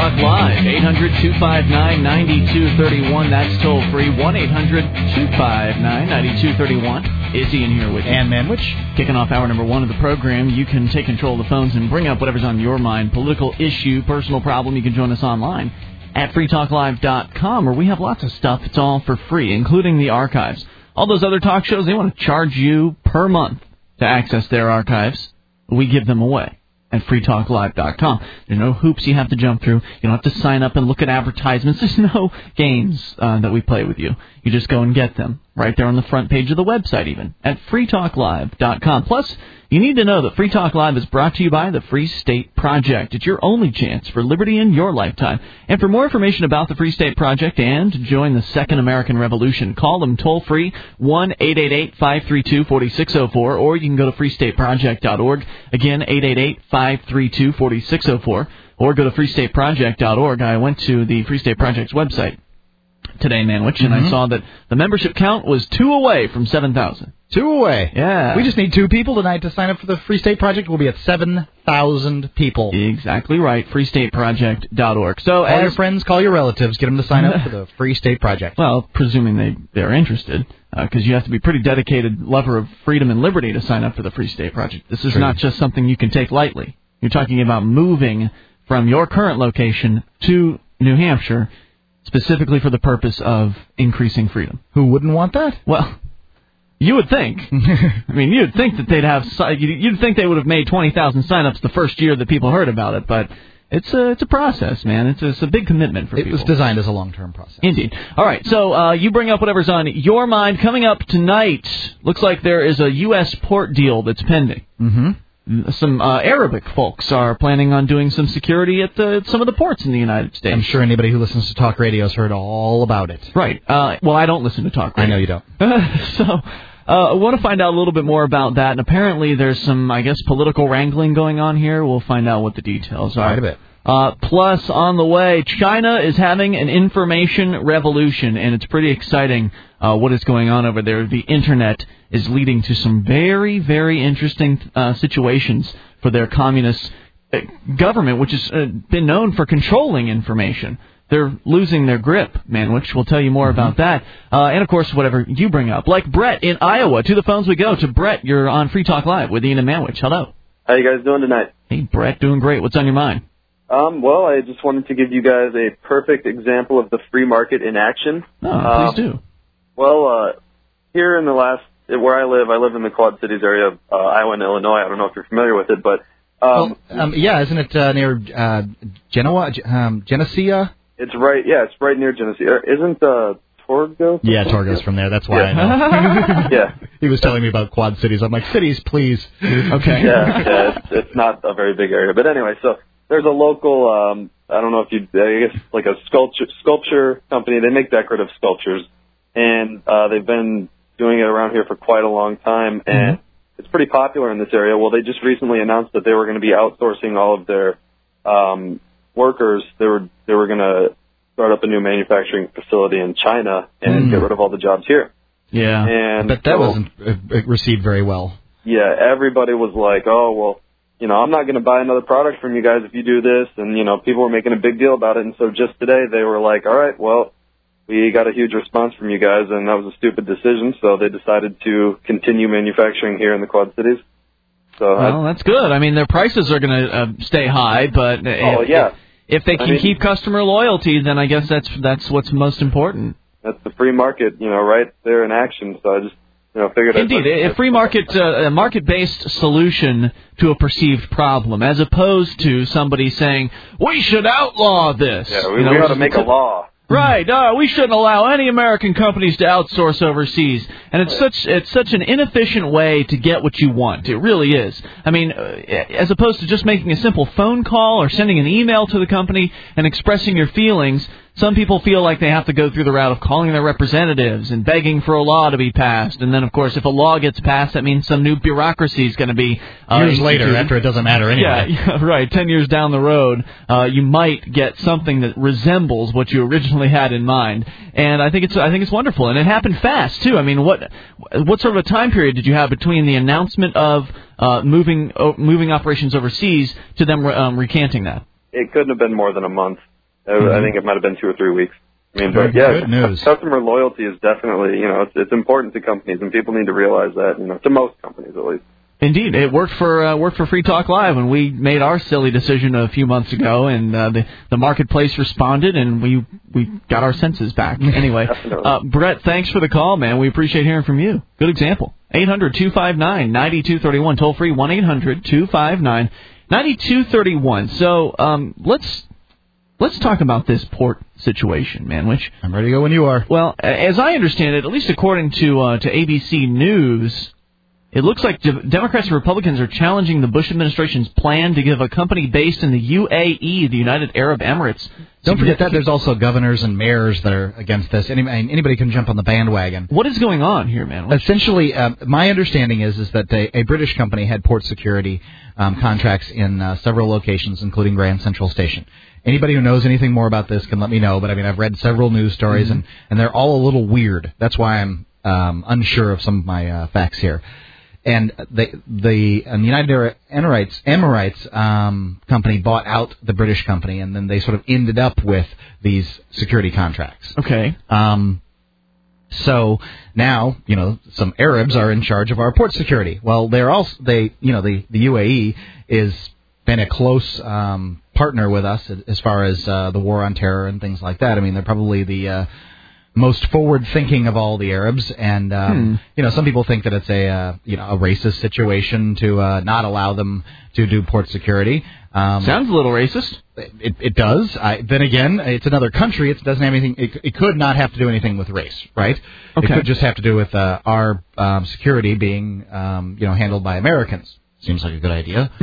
Talk Live, 800-259-9231. That's toll free, 1-800-259-9231. It's Ian here with Ann Manwich. Kicking off hour number one of the program. You can take control of the phones and bring up whatever's on your mind. Political issue, personal problem. You can join us online at freetalklive.com, where we have lots of stuff. It's all for free, including the archives. All those other talk shows, they want to charge you per month to access their archives. We give them away at freetalklive.com. There's no hoops you have to jump through. You don't have to sign up and look at advertisements. There's no games that we play with you. You just go and get them right there on the front page of the website, even at freetalklive.com. Plus, you need to know that Free Talk Live is brought to you by the Free State Project. It's your only chance for liberty in your lifetime. And for more information about the Free State Project and to join the Second American Revolution, call them toll-free, 1-888-532-4604, or you can go to freestateproject.org. Again, 888-532-4604, or go to freestateproject.org. I went to the Free State Project's website today, Manwich, and I saw that the membership count was 2 away from 7,000. 2 away. Yeah. We just need 2 people tonight to sign up for the Free State Project. We'll be at 7,000 people. Exactly right. freestateproject.org. So call your friends, call your relatives, get them to sign up for the Free State Project. Well, presuming they're interested, because you have to be a pretty dedicated lover of freedom and liberty to sign up for the Free State Project. This is not just something you can take lightly. You're talking about moving from your current location to New Hampshire, specifically for the purpose of increasing freedom. Who wouldn't want that? Well, you would think. I mean, you'd think that they'd have. You'd think they would have made 20,000 signups the first year that people heard about it, but it's a process, man. It's a big commitment for people. It was designed as a long-term process. Indeed. All right, so you bring up whatever's on your mind. Coming up tonight, looks like there is a U.S. port deal that's pending. Mm-hmm. Some Arabic folks are planning on doing some security at some of the ports in the United States. I'm sure anybody who listens to talk radio has heard all about it. Right. Well, I don't listen to talk radio. I know you don't. So I want to find out a little bit more about that. And apparently there's some, I guess, political wrangling going on here. We'll find out what the details are. Quite a bit. Plus, on the way, China is having an information revolution, and it's pretty exciting what is going on over there. The Internet is leading to some very, very interesting situations for their communist government, which has been known for controlling information. They're losing their grip, Manwich. We'll tell you more about that. And, of course, whatever you bring up. Like Brett in Iowa. To the phones we go. To Brett, you're on Free Talk Live with Ian and Manwich. Hello. How you guys doing tonight? Hey, Brett, doing great. What's on your mind? Well, I just wanted to give you guys a perfect example of the free market in action. Oh, please do. Well, here in where I live in the Quad Cities area of Iowa and Illinois. I don't know if you're familiar with it, but... yeah, isn't it near Genoa, Geneseo? It's right near Geneseo. Isn't Torgo? Yeah, Torgo's from there. That's why I know. Yeah. He was telling me about Quad Cities. I'm like, cities, please. Okay. Yeah, it's not a very big area. But anyway, so there's a local, I don't know if I guess like a sculpture company. They make decorative sculptures, and they've been doing it around here for quite a long time, and it's pretty popular in this area. Well, they just recently announced that they were going to be outsourcing all of their workers. They were going to start up a new manufacturing facility in China and get rid of all the jobs here. Yeah. And but that wasn't received very well. Yeah, everybody was like, oh, well, I'm not going to buy another product from you guys if you do this. And, people were making a big deal about it. And so just today they were like, all right, well, we got a huge response from you guys, and that was a stupid decision. So they decided to continue manufacturing here in the Quad Cities. So that's good. I mean, their prices are going to stay high, but if they can keep customer loyalty, then I guess that's what's most important. That's the free market, right there in action. So I just figured. Indeed, a free market, a market-based solution to a perceived problem, as opposed to somebody saying we should outlaw this. Yeah, we ought to make a law. Right. We shouldn't allow any American companies to outsource overseas. And it's such an inefficient way to get what you want. It really is. I mean, as opposed to just making a simple phone call or sending an email to the company and expressing your feelings, some people feel like they have to go through the route of calling their representatives and begging for a law to be passed. And then, of course, if a law gets passed, that means some new bureaucracy is going to be years later, after it doesn't matter anyway. Yeah, right. 10 years down the road, you might get something that resembles what you originally had in mind. And I think it's wonderful. And it happened fast, too. I mean, what sort of a time period did you have between the announcement of moving operations overseas to them recanting that? It couldn't have been more than a month. I think it might have been 2 or 3 weeks. I mean, but good news. Customer loyalty is definitely, it's important to companies, and people need to realize that, to most companies at least. Indeed, it worked for Free Talk Live when we made our silly decision a few months ago, and the marketplace responded, and we got our senses back. Anyway, Brett, thanks for the call, man. We appreciate hearing from you. Good example. 800-259-9231, toll free 1-800-259-9231. So let's talk about this port situation, man. Which I'm ready to go when you are. Well, as I understand it, at least according to ABC News, it looks like Democrats and Republicans are challenging the Bush administration's plan to give a company based in the UAE, the United Arab Emirates. Don't forget that there's also governors and mayors that are against this. Anybody can jump on the bandwagon. What is going on here, man? Essentially, my understanding is that a British company had port security contracts in several locations, including Grand Central Station. Anybody who knows anything more about this can let me know, but I've read several news stories, and they're all a little weird. That's why I'm unsure of some of my facts here. And the United Arab Emirates company bought out the British company, and then they sort of ended up with these security contracts. Okay. So now, some Arabs are in charge of our port security. Well, the UAE is been a close partner with us as far as the war on terror and things like that. I mean, they're probably the most forward-thinking of all the Arabs, and some people think that it's a racist situation to not allow them to do port security. Sounds a little racist. It does. Then again, it's another country. It doesn't have anything. It could not have to do anything with race, right? Okay. It could just have to do with our security being handled by Americans. Seems like a good idea.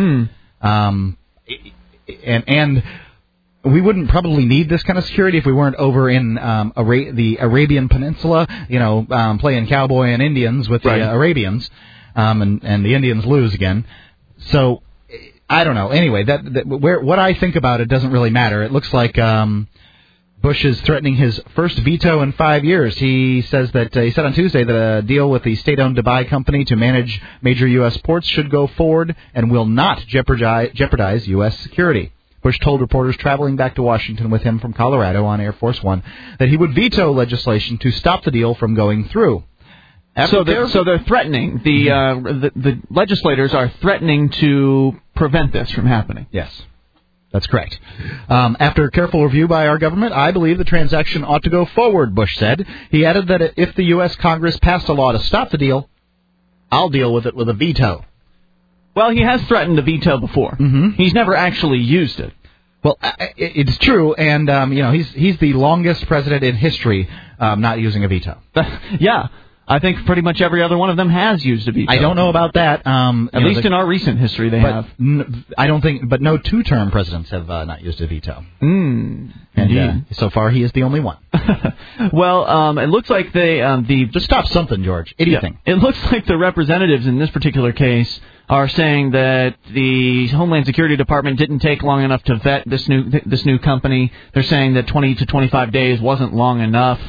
And we wouldn't probably need this kind of security if we weren't over in the Arabian Peninsula, playing cowboy and Indians with the Arabians, and the Indians lose again. So I don't know. Anyway, what I think about it doesn't really matter. It looks like Bush is threatening his first veto in 5 years. He says that he said on Tuesday that a deal with the state-owned Dubai company to manage major U.S. ports should go forward and will not jeopardize U.S. security. Bush told reporters traveling back to Washington with him from Colorado on Air Force One that he would veto legislation to stop the deal from going through. So they're threatening. The legislators are threatening to prevent this from happening. Yes, that's correct. After careful review by our government, I believe the transaction ought to go forward, Bush said. He added that if the U.S. Congress passed a law to stop the deal, I'll deal with it with a veto. Well, he has threatened to veto before. He's never actually used it. Well, it's true, and he's the longest president in history not using a veto. Yeah, I think pretty much every other one of them has used a veto. I don't know about that. At least in our recent history, they have. I don't think, but no two-term presidents have not used a veto. And so far, he is the only one. Well, it looks like just stop something, George. Anything. Yeah, it looks like the representatives in this particular case are saying that the Homeland Security Department didn't take long enough to vet this new company. They're saying that 20 to 25 days wasn't long enough.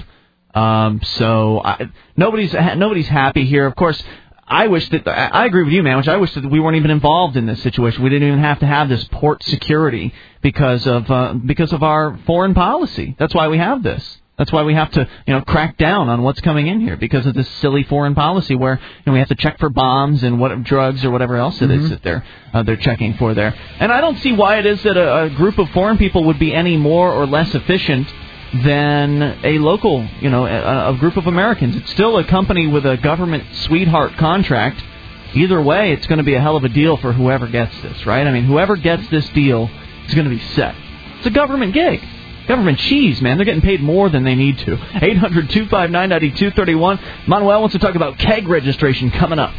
So nobody's happy here. Of course, I agree with you, man. I wish that we weren't even involved in this situation. We didn't even have to have this port security because of our foreign policy. That's why we have this. That's why we have to, crack down on what's coming in here because of this silly foreign policy where we have to check for bombs and drugs or whatever else it is that they're checking for there. And I don't see why it is that a group of foreign people would be any more or less efficient than a local, a group of Americans. It's still a company with a government sweetheart contract. Either way, it's going to be a hell of a deal for whoever gets this, right? I mean, whoever gets this deal is going to be set. It's a government gig. Government cheese, man. They're getting paid more than they need to. 800-259-9231. Manuel wants to talk about keg registration coming up.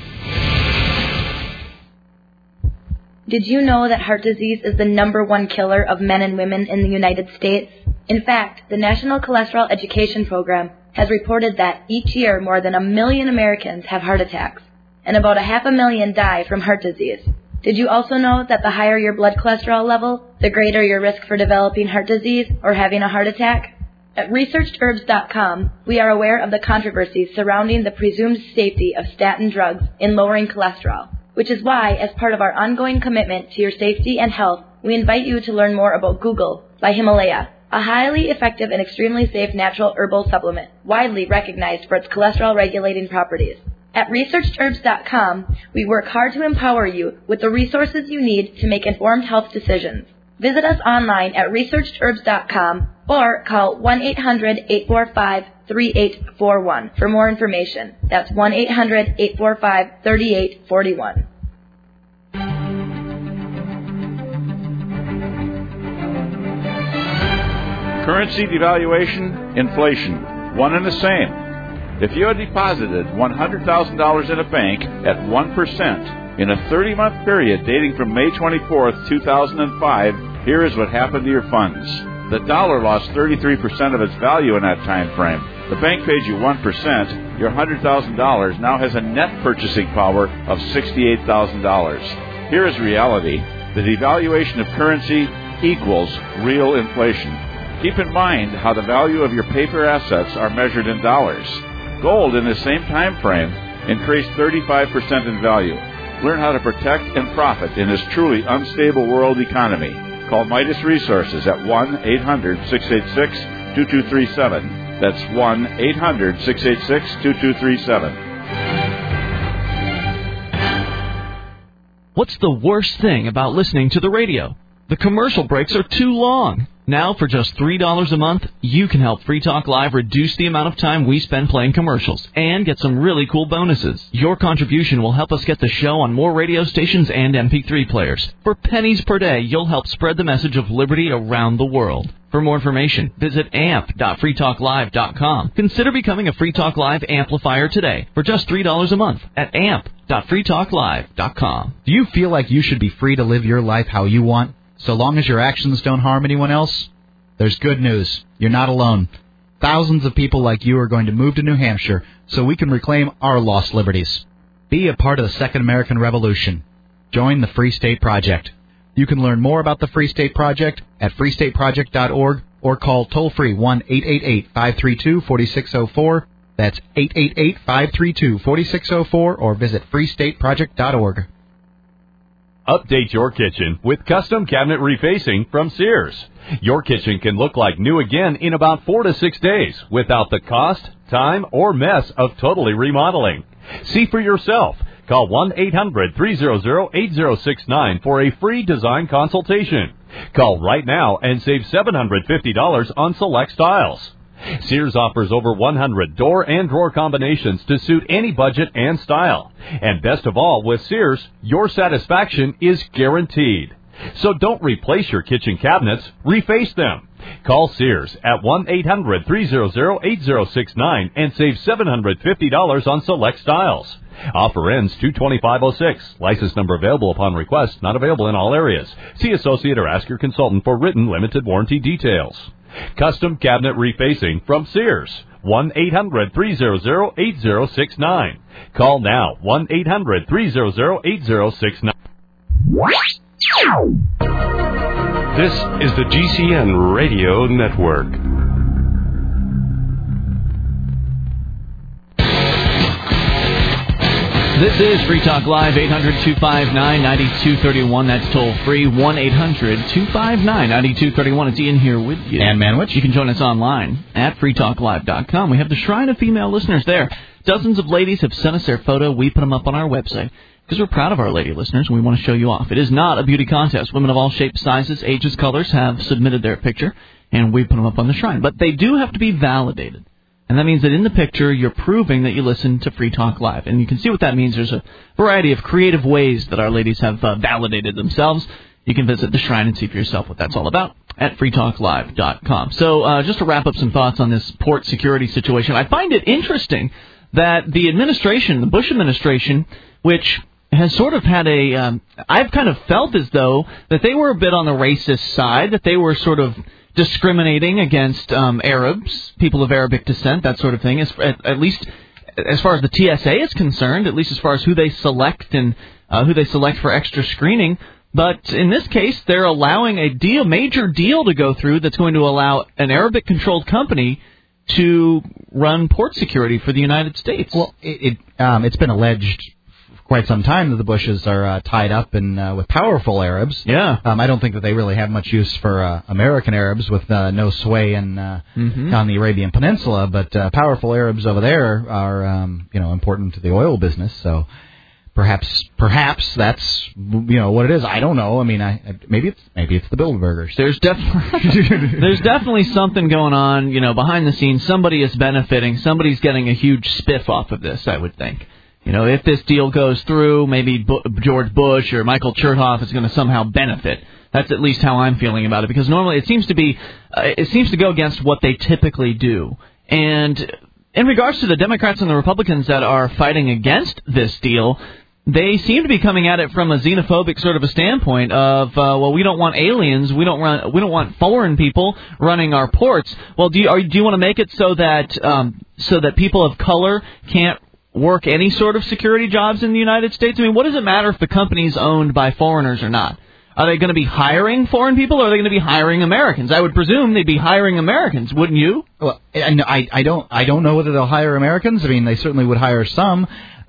Did you know that heart disease is the #1 killer of men and women in the United States? In fact, the National Cholesterol Education Program has reported that each year more than 1 million Americans have heart attacks, and about 500,000 die from heart disease. Did you also know that the higher your blood cholesterol level, the greater your risk for developing heart disease or having a heart attack? At ResearchedHerbs.com, we are aware of the controversies surrounding the presumed safety of statin drugs in lowering cholesterol, which is why, as part of our ongoing commitment to your safety and health, we invite you to learn more about Google by Himalaya, a highly effective and extremely safe natural herbal supplement, widely recognized for its cholesterol-regulating properties. At ResearchedHerbs.com, we work hard to empower you with the resources you need to make informed health decisions. Visit us online at ResearchedHerbs.com or call 1-800-845-3841 for more information. That's 1-800-845-3841. Currency devaluation, inflation, one and the same. If you had deposited $100,000 in a bank at 1% in a 30-month period dating from May 24th, 2005, here is what happened to your funds. The dollar lost 33% of its value in that time frame. The bank paid you 1%. Your $100,000 now has a net purchasing power of $68,000. Here is reality. The devaluation of currency equals real inflation. Keep in mind how the value of your paper assets are measured in dollars. Gold in the same time frame increased 35% in value. Learn how to protect and profit in this truly unstable world economy. Call Midas Resources at 1-800-686-2237. That's 1-800-686-2237. What's the worst thing about listening to the radio? The commercial breaks are too long. Now, for just $3 a month, you can help Free Talk Live reduce the amount of time we spend playing commercials and get some really cool bonuses. Your contribution will help us get the show on more radio stations and MP3 players. For pennies per day, you'll help spread the message of liberty around the world. For more information, visit amp.freetalklive.com. Consider becoming a Free Talk Live amplifier today for just $3 a month at amp.freetalklive.com. Do you feel like you should be free to live your life how you want, so long as your actions don't harm anyone else? There's good news. You're not alone. Thousands of people like you are going to move to New Hampshire so we can reclaim our lost liberties. Be a part of the Second American Revolution. Join the Free State Project. You can learn more about the Free State Project at freestateproject.org or call toll-free 1-888-532-4604. That's 888-532-4604 or visit freestateproject.org. Update your kitchen with custom cabinet refacing from Sears. Your kitchen can look like new again in about 4 to 6 days without the cost, time, or mess of totally remodeling. See for yourself. Call 1-800-300-8069 for a free design consultation. Call right now and save $750 on select styles. Sears offers over 100 door and drawer combinations to suit any budget and style. And best of all, with Sears, your satisfaction is guaranteed. So don't replace your kitchen cabinets, reface them. Call Sears at 1-800-300-8069 and save $750 on select styles. Offer ends 2/25/06. License number available upon request, not available in all areas. See associate or ask your consultant for written limited warranty details. Custom cabinet refacing from Sears. 1-800-300-8069. Call now. 1-800-300-8069. This is the GCN Radio Network. This is Free Talk Live, 800-259-9231. That's toll free, 1-800-259-9231. It's Ian here with you. And Manwich. You can join us online at freetalklive.com. We have the Shrine of Female Listeners there. Dozens of ladies have sent us their photo. We put them up on our website because we're proud of our lady listeners and we want to show you off. It is not a beauty contest. Women of all shapes, sizes, ages, colors have submitted their picture, and we put them up on the Shrine. But they do have to be validated. And that means that in the picture, you're proving that you listen to Free Talk Live. And you can see what that means. There's a variety of creative ways that our ladies have validated themselves. You can visit the Shrine and see for yourself what that's all about at freetalklive.com. So just to wrap up some thoughts on this port security situation, I find it interesting that the administration, the Bush administration, which has sort of had a I've kind of felt as though that they were a bit on the racist side, that they were sort of discriminating against Arabs, people of Arabic descent, that sort of thing, at least as far as the TSA is concerned, at least as far as who they select and who they select for extra screening. But in this case, they're allowing a major deal to go through that's going to allow an Arabic-controlled company to run port security for the United States. Well, it's been alleged quite some time that the Bushes are tied up in with powerful Arabs. Yeah. I don't think that they really have much use for American Arabs with no sway on the Arabian Peninsula, but powerful Arabs over there are important to the oil business. So perhaps that's what it is. I don't know. I mean, maybe it's the Bilderbergers. There's definitely something going on. Behind the scenes, somebody is benefiting. Somebody's getting a huge spiff off of this, I would think. If this deal goes through, maybe George Bush or Michael Chertoff is going to somehow benefit. That's at least how I'm feeling about it, because normally it seems to go against what they typically do. And in regards to the Democrats and the Republicans that are fighting against this deal, they seem to be coming at it from a xenophobic sort of a standpoint of, we don't want aliens, we don't want foreign people running our ports. Well, do you want to make it so that people of color can't work any sort of security jobs in the United States? I mean, what does it matter if the company's owned by foreigners or not? Are they going to be hiring foreign people, or are they going to be hiring Americans? I would presume they'd be hiring Americans, wouldn't you? Well, I don't know whether they'll hire Americans. I mean, they certainly would hire some.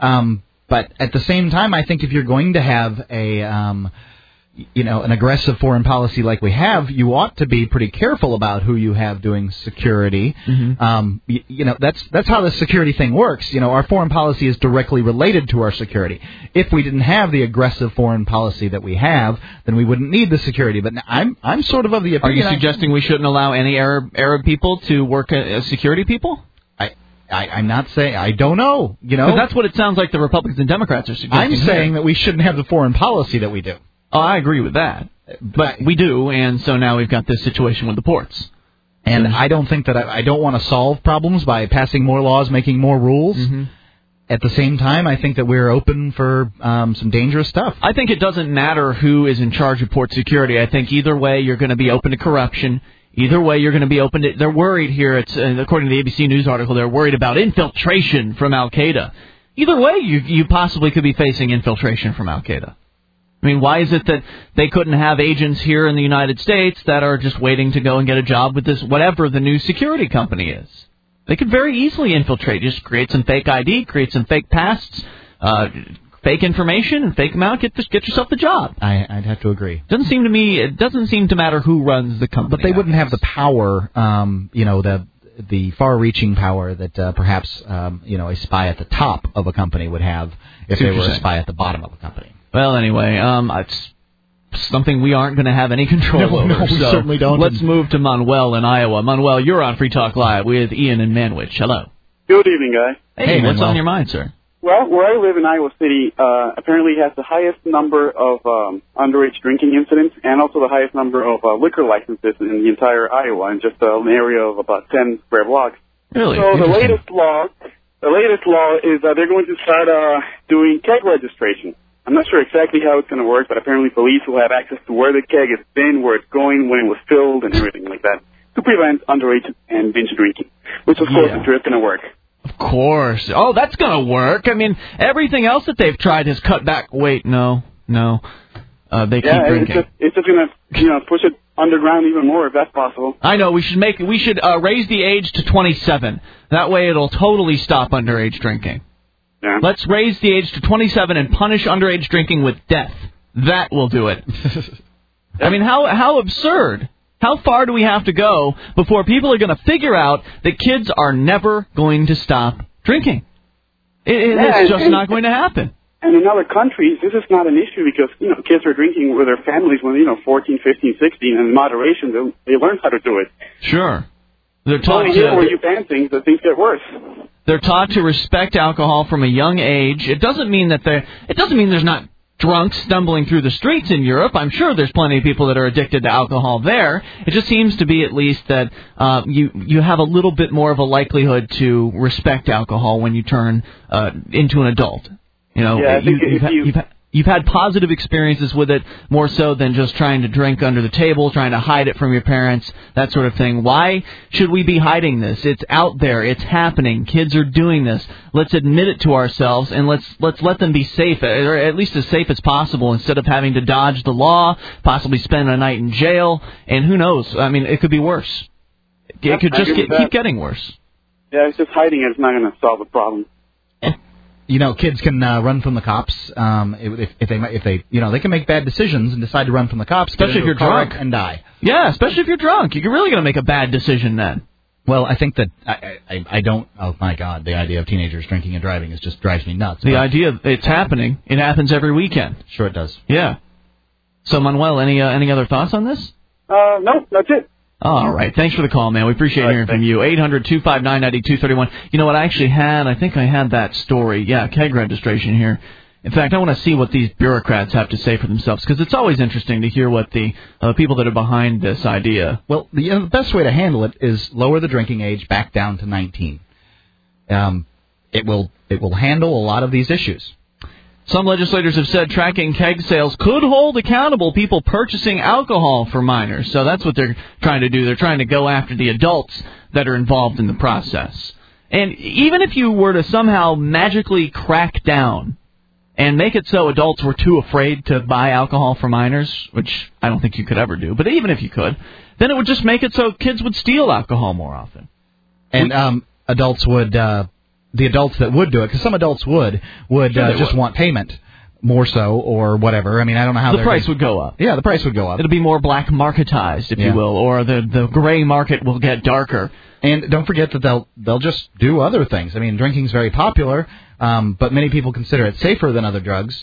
But at the same time, I think if you're going to have an aggressive foreign policy like we have, you ought to be pretty careful about who you have doing security. Mm-hmm. That's how the security thing works. Our foreign policy is directly related to our security. If we didn't have the aggressive foreign policy that we have, then we wouldn't need the security. But I'm sort of the opinion. Are you suggesting we shouldn't allow any Arab people to work as security people? I'm not saying. I don't know. Because that's what it sounds like the Republicans and Democrats are suggesting. I'm saying that we shouldn't have the foreign policy that we do. Oh, I agree with that. But we do, and so now we've got this situation with the ports. And I don't think that I don't want to solve problems by passing more laws, making more rules. Mm-hmm. At the same time, I think that we're open for some dangerous stuff. I think it doesn't matter who is in charge of port security. I think either way you're going to be open to corruption. Either way you're going to be open to... They're worried here, according to the ABC News article, they're worried about infiltration from Al-Qaeda. Either way, you possibly could be facing infiltration from Al-Qaeda. I mean, why is it that they couldn't have agents here in the United States that are just waiting to go and get a job with this, whatever the new security company is? They could very easily infiltrate. Just create some fake ID, create some fake pasts, fake information, and fake them out. Get yourself the job. I'd have to agree. It doesn't seem to matter who runs the company. But they wouldn't have the power, the far-reaching power that perhaps a spy at the top of a company would have if they were a spy at the bottom of a company. Well, anyway, it's something we aren't going to have any control over. No, we certainly don't. Let's move to Manuel in Iowa. Manuel, you're on Free Talk Live with Ian and Manwich. Hello. Good evening, guy. Hey, what's on your mind, sir? Well, where I live in Iowa City, apparently has the highest number of underage drinking incidents and also the highest number of liquor licenses in the entire Iowa, in just an area of about 10 square blocks. Really? So the latest law is they're going to start doing keg registration. I'm not sure exactly how it's going to work, but apparently police will have access to where the keg has been, where it's going, when it was filled, and everything like that, to prevent underage and binge drinking, which, of course, is going to work. Of course. Oh, that's going to work. I mean, everything else that they've tried has cut back. Wait, no. They keep drinking. It's just going to, push it underground even more if that's possible. I know. We should raise the age to 27. That way it'll totally stop underage drinking. Yeah. Let's raise the age to 27 and punish underage drinking with death. That will do it. I mean, how absurd. How far do we have to go before people are going to figure out that kids are never going to stop drinking? It's just not going to happen. And in other countries, this is not an issue because, kids are drinking with their families when, 14, 15, 16, and in moderation, they learn how to do it. Sure. They're taught where you ban things, that things get worse. They're taught to respect alcohol from a young age. It doesn't mean there's not drunks stumbling through the streets in Europe. I'm sure there's plenty of people that are addicted to alcohol there. It just seems to be at least that you have a little bit more of a likelihood to respect alcohol when you turn into an adult. You've had positive experiences with it more so than just trying to drink under the table, trying to hide it from your parents, that sort of thing. Why should we be hiding this? It's out there. It's happening. Kids are doing this. Let's admit it to ourselves, and let's let them be safe, or at least as safe as possible, instead of having to dodge the law, possibly spend a night in jail, and who knows? I mean, it could be worse. It could just keep getting worse. Yeah, it's just hiding it. It's not going to solve the problem. kids can run from the cops if they they can make bad decisions and decide to run from the cops, especially if you're drunk and die. Yeah, especially if you're drunk, you're really going to make a bad decision then. Well, I think that I don't. Oh my God, the idea of teenagers drinking and driving just drives me nuts. The idea it's happening. It happens every weekend. Sure, it does. Yeah. So Manuel, any other thoughts on this? No, that's it. All right. Thanks for the call, man. We appreciate hearing from you. 800-259-9231. You know what? I think I had that story. Yeah, keg registration here. In fact, I want to see what these bureaucrats have to say for themselves, because it's always interesting to hear what the people that are behind this idea. Well, the best way to handle it is lower the drinking age back down to 19. It will handle a lot of these issues. Some legislators have said tracking keg sales could hold accountable people purchasing alcohol for minors. So that's what they're trying to do. They're trying to go after the adults that are involved in the process. And even if you were to somehow magically crack down and make it so adults were too afraid to buy alcohol for minors, which I don't think you could ever do, but even if you could, then it would just make it so kids would steal alcohol more often. And adults would... the adults that would do it, because some adults would just want payment more so or whatever. I mean, I don't know how the price would go up. Yeah, the price would go up. It'll be more black marketized, if you will, or the gray market will get darker. And don't forget that they'll just do other things. I mean, drinking's very popular, but many people consider it safer than other drugs.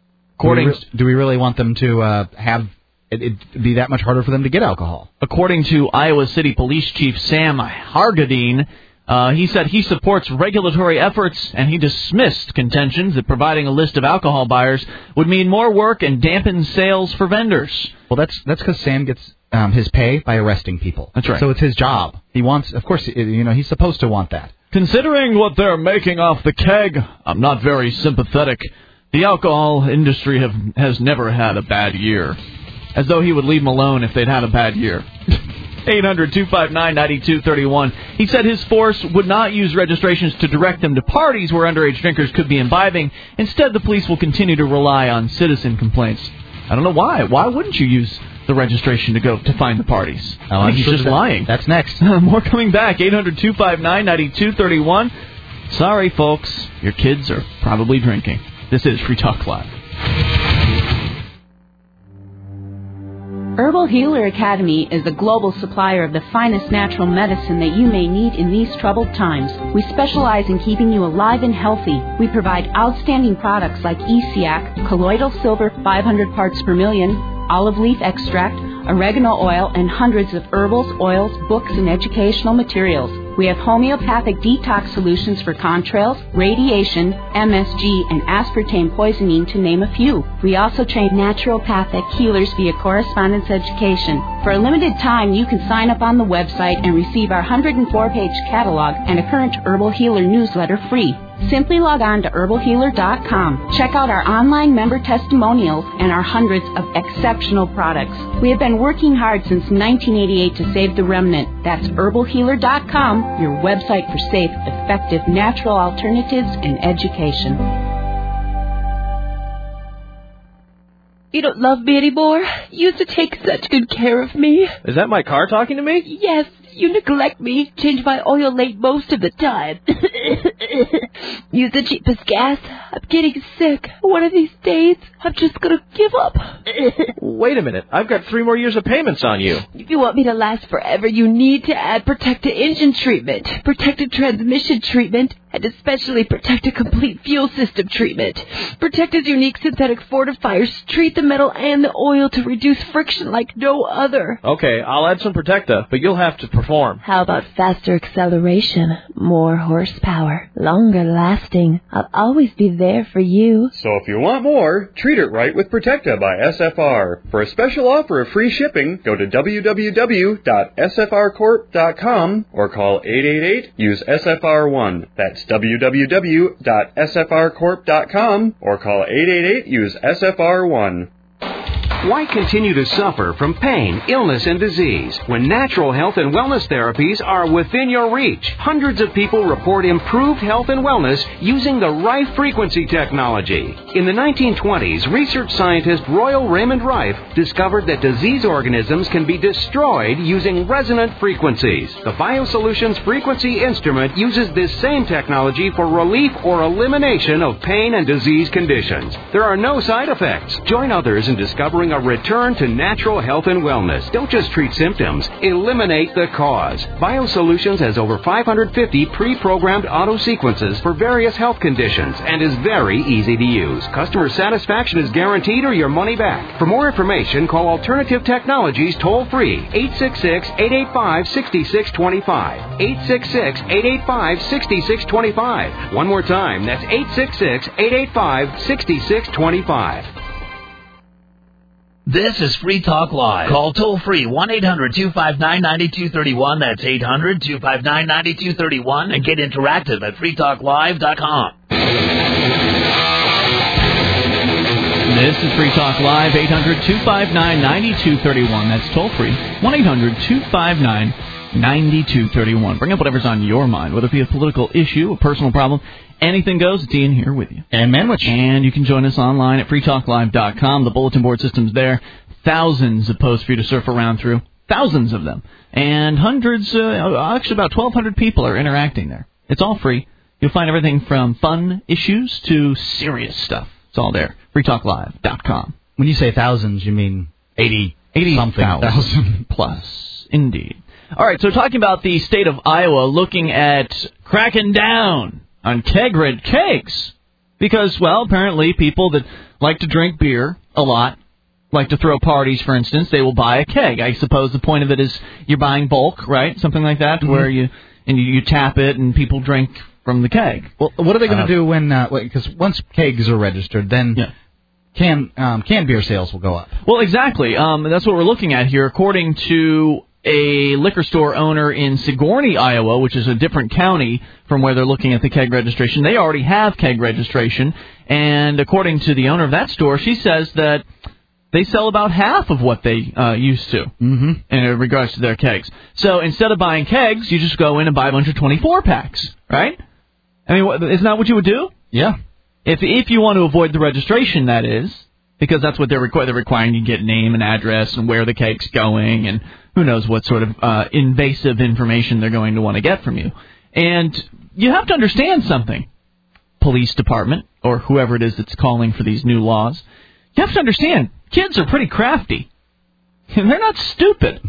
Do we really want them to have it be that much harder for them to get alcohol? According to Iowa City Police Chief Sam Hargadine, he said he supports regulatory efforts, and he dismissed contentions that providing a list of alcohol buyers would mean more work and dampen sales for vendors. Well, that's because Sam gets his pay by arresting people. That's right. So it's his job. He wants, of course, he's supposed to want that. Considering what they're making off the keg, I'm not very sympathetic. The alcohol industry has never had a bad year. As though he would leave them alone if they'd had a bad year. 800-259-9231. He said his force would not use registrations to direct them to parties where underage drinkers could be imbibing. Instead, the police will continue to rely on citizen complaints. I don't know why. Why wouldn't you use the registration to find the parties? I think he's just lying. That's next. More coming back. 800-259-9231. Sorry, folks. Your kids are probably drinking. This is Free Talk Live. Herbal Healer Academy is a global supplier of the finest natural medicine that you may need in these troubled times. We specialize in keeping you alive and healthy. We provide outstanding products like ESIAC, colloidal silver 500 parts per million, olive leaf extract, oregano oil, and hundreds of herbals, oils, books, and educational materials. We have homeopathic detox solutions for contrails, radiation, MSG, and aspartame poisoning, to name a few. We also train naturopathic healers via correspondence education. For a limited time, you can sign up on the website and receive our 104-page catalog and a current Herbal Healer newsletter free. Simply log on to herbalhealer.com. Check out our online member testimonials and our hundreds of exceptional products. We have been working hard since 1988 to save the remnant. That's herbalhealer.com, your website for safe, effective, natural alternatives and education. You don't love me anymore? You used to take such good care of me. Is that my car talking to me? Yes, you neglect me, change my oil late most of the time. Use the cheapest gas. I'm getting sick. One of these days, I'm just gonna give up. Wait a minute. I've got 3 more years of payments on you. If you want me to last forever, you need to add Protecta engine treatment, Protecta transmission treatment, and especially Protecta complete fuel system treatment. Protecta's unique synthetic fortifiers treat the metal and the oil to reduce friction like no other. Okay, I'll add some Protecta, but you'll have to perform. How about faster acceleration, more horsepower, longer lasting? I'll always be there for you. So if you want more, treat it right with Protecta by SFR. For a special offer of free shipping, go to www.sfrcorp.com or call 888-USE-SFR1. That's www.sfrcorp.com or call 888-USE-SFR1. Why continue to suffer from pain, illness, and disease when natural health and wellness therapies are within your reach? Hundreds of people report improved health and wellness using the Rife frequency technology. In the 1920s, research scientist Royal Raymond Rife discovered that disease organisms can be destroyed using resonant frequencies. The BioSolutions frequency instrument uses this same technology for relief or elimination of pain and disease conditions. There are no side effects. Join others in discovering a return to natural health and wellness. Don't just treat symptoms. Eliminate the cause. BioSolutions has over 550 pre-programmed auto sequences for various health conditions and is very easy to use. Customer satisfaction is guaranteed or your money back. For more information, call Alternative Technologies toll-free 866-885-6625. 866-885-6625. One more time, that's 866-885-6625. This is Free Talk Live. Call toll-free 1-800-259-9231. That's 800-259-9231. And get interactive at freetalklive.com. This is Free Talk Live, 800-259-9231. That's toll-free, 1-800-259-9231. Bring up whatever's on your mind, whether it be a political issue, a personal problem, anything goes. It's Ian here with you. And Manwich. And you can join us online at freetalklive.com. The bulletin board system's there. Thousands of posts for you to surf around through. Thousands of them. And hundreds, actually about 1,200 people are interacting there. It's all free. You'll find everything from fun issues to serious stuff. It's all there. freetalklive.com. When you say thousands, you mean 80-something thousand plus. Indeed. All right, so talking about the state of Iowa, looking at cracking down on keg-red kegs. Because, well, apparently people that like to drink beer a lot, like to throw parties, for instance, they will buy a keg. I suppose the point of it is you're buying bulk, right? Something like that, where you tap it and people drink from the keg. Well, what are they going to do when, because once kegs are registered, then canned beer sales will go up? Well, exactly. That's what we're looking at here. According to a liquor store owner in Sigourney, Iowa, which is a different county from where they're looking at the keg registration, they already have keg registration. And according to the owner of that store, she says that they sell about half of what they used to in regards to their kegs. So instead of buying kegs, you just go in and buy a bunch of 24-packs, right? I mean, isn't that what you would do? Yeah. If you want to avoid the registration, that is, because that's what they're requiring. You get name and address and where the cake's going and who knows what sort of invasive information they're going to want to get from you. And you have to understand something, police department or whoever it is that's calling for these new laws. You have to understand, kids are pretty crafty. And they're not stupid.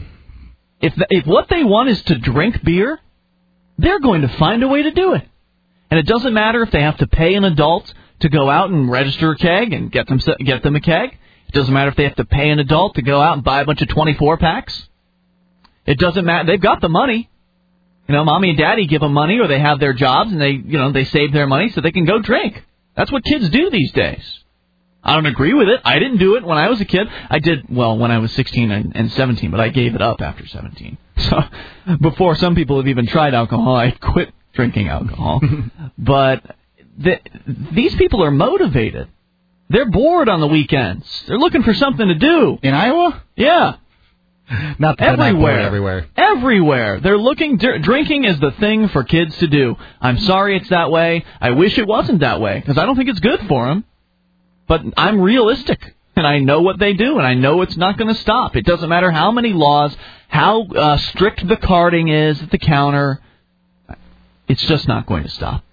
If what they want is to drink beer, they're going to find a way to do it. And it doesn't matter if they have to pay an adult to go out and register a keg and get them a keg. It doesn't matter if they have to pay an adult to go out and buy a bunch of 24-packs. It doesn't matter. They've got the money. You know, mommy and daddy give them money, or they have their jobs and they save their money so they can go drink. That's what kids do these days. I don't agree with it. I didn't do it when I was a kid. I did, well, when I was 16 and 17, but I gave it up after 17. So before some people have even tried alcohol, I quit drinking alcohol. But these people are motivated. They're bored on the weekends. They're looking for something to do. In Iowa? Yeah. Not everywhere. Everywhere. They're looking. Drinking is the thing for kids to do. I'm sorry it's that way. I wish it wasn't that way, because I don't think it's good for them. But I'm realistic, and I know what they do, and I know it's not going to stop. It doesn't matter how many laws, how strict the carding is at the counter. It's just not going to stop.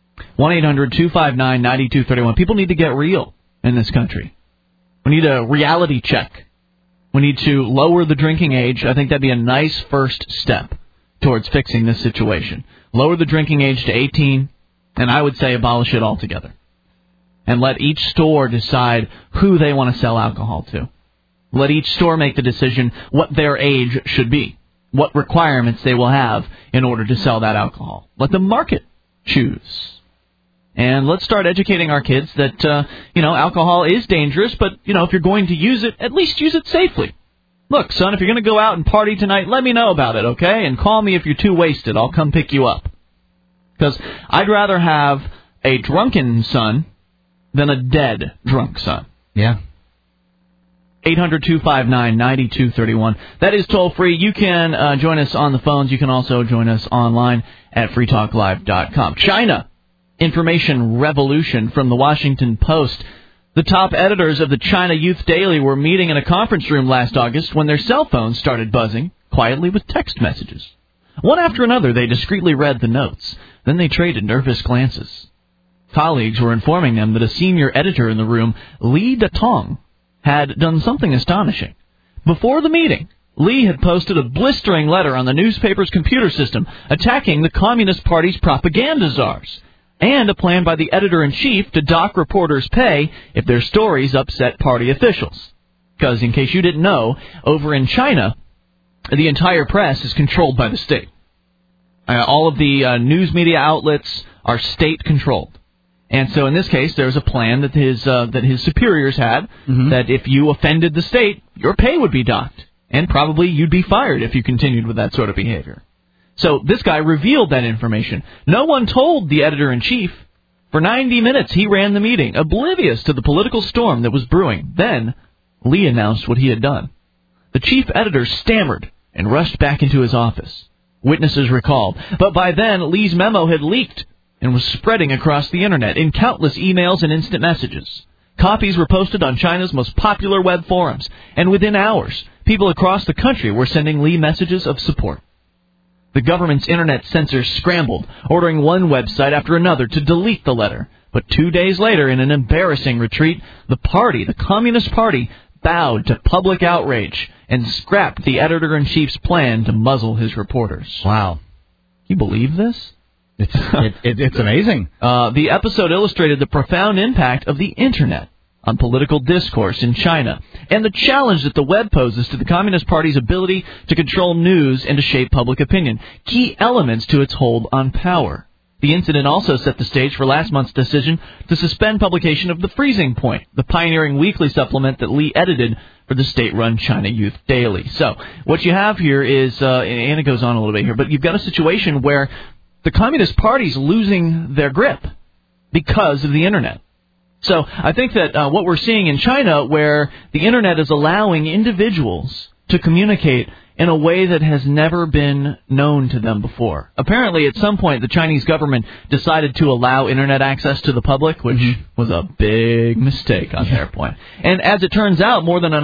1-800-259-9231. People need to get real in this country. We need a reality check. We need to lower the drinking age. I think that'd be a nice first step towards fixing this situation. Lower the drinking age to 18, and I would say abolish it altogether. And let each store decide who they want to sell alcohol to. Let each store make the decision what their age should be, what requirements they will have in order to sell that alcohol. Let the market choose. And let's start educating our kids that, alcohol is dangerous, but, if you're going to use it, at least use it safely. Look, son, if you're going to go out and party tonight, let me know about it, okay? And call me if you're too wasted. I'll come pick you up. Because I'd rather have a drunken son than a dead drunk son. Yeah. 800-259-9231. That is toll-free. You can join us on the phones. You can also join us online at freetalklive.com. China, information revolution from the Washington Post. The top editors of the China Youth Daily were meeting in a conference room last August when their cell phones started buzzing quietly with text messages. One after another, they discreetly read the notes. Then they traded nervous glances. Colleagues were informing them that a senior editor in the room, Li Datong, had done something astonishing. Before the meeting, Li had posted a blistering letter on the newspaper's computer system attacking the Communist Party's propaganda czars, and a plan by the editor-in-chief to dock reporters' pay if their stories upset party officials. Because, in case you didn't know, over in China, the entire press is controlled by the state. All of the news media outlets are state-controlled. And so in this case, there's a plan that his superiors had, that if you offended the state, your pay would be docked. And probably you'd be fired if you continued with that sort of behavior. So this guy revealed that information. No one told the editor-in-chief. For 90 minutes, he ran the meeting, oblivious to the political storm that was brewing. Then, Li announced what he had done. The chief editor stammered and rushed back into his office. Witnesses recalled. But by then, Li's memo had leaked and was spreading across the Internet in countless emails and instant messages. Copies were posted on China's most popular web forums, and within hours, people across the country were sending Li messages of support. The government's Internet censors scrambled, ordering one website after another to delete the letter. But 2 days later, in an embarrassing retreat, the Communist Party, bowed to public outrage and scrapped the editor-in-chief's plan to muzzle his reporters. Wow. Can you believe this? It's amazing. The episode illustrated the profound impact of the Internet on political discourse in China and the challenge that the web poses to the Communist Party's ability to control news and to shape public opinion, key elements to its hold on power. The incident also set the stage for last month's decision to suspend publication of The Freezing Point, the pioneering weekly supplement that Li edited for the state-run China Youth Daily. So what you have here is, and it goes on a little bit here, but you've got a situation where the Communist Party's losing their grip because of the Internet. So I think that what we're seeing in China, where the Internet is allowing individuals to communicate in a way that has never been known to them before. Apparently, at some point, the Chinese government decided to allow Internet access to the public, which was a big mistake on their point. And as it turns out, more than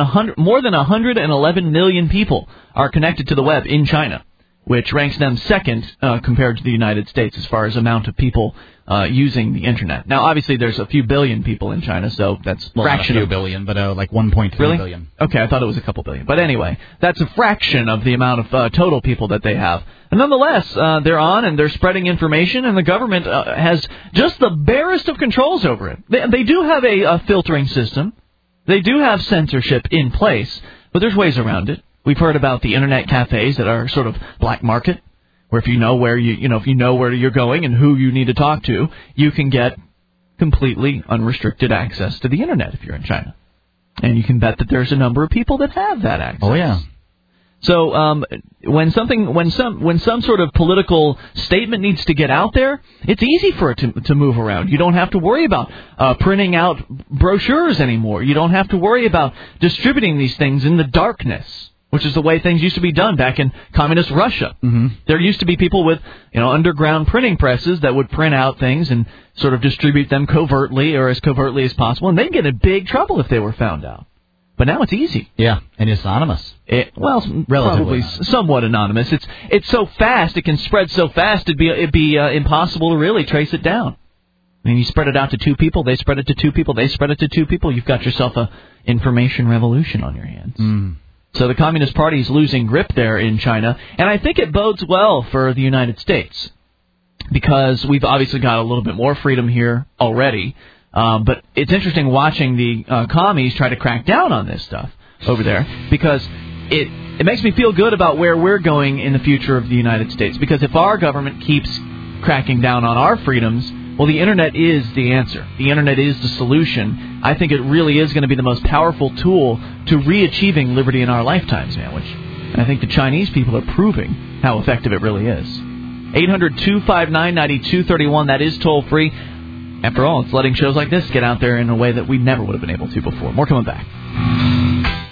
111 million people are connected to the web in China, which ranks them second compared to the United States as far as amount of people using the Internet. Now, obviously, there's a few billion people in China, so that's a fraction not a few billion, but like 1.3 billion. Okay, I thought it was a couple billion. But anyway, that's a fraction of the amount of total people that they have. And nonetheless, they're on and they're spreading information, and the government has just the barest of controls over it. They do have a filtering system. They do have censorship in place, but there's ways around it. We've heard about the Internet cafes that are sort of black market, where if you know where if you know where you're going and who you need to talk to, you can get completely unrestricted access to the Internet if you're in China. And you can bet that there's a number of people that have that access. Oh yeah. So when some sort of political statement needs to get out there, it's easy for it to move around. You don't have to worry about printing out brochures anymore. You don't have to worry about distributing these things in the darkness, which is the way things used to be done back in communist Russia. There used to be people with, underground printing presses that would print out things and sort of distribute them covertly or as covertly as possible, and they'd get in big trouble if they were found out. But now it's easy. Yeah, and it's anonymous. Relatively probably somewhat anonymous. It's so fast, it can spread so fast, it'd be impossible to really trace it down. I mean, you spread it out to 2 people, they spread it to 2 people, they spread it to 2 people, you've got yourself a information revolution on your hands. So the Communist Party is losing grip there in China, and I think it bodes well for the United States, because we've obviously got a little bit more freedom here already, but it's interesting watching the commies try to crack down on this stuff over there, because it makes me feel good about where we're going in the future of the United States, because if our government keeps cracking down on our freedoms, well, the Internet is the answer. The Internet is the solution. I think it really is going to be the most powerful tool to re-achieving liberty in our lifetimes, man, and I think the Chinese people are proving how effective it really is. 800-259-9231, that is toll-free. After all, it's letting shows like this get out there in a way that we never would have been able to before. More coming back.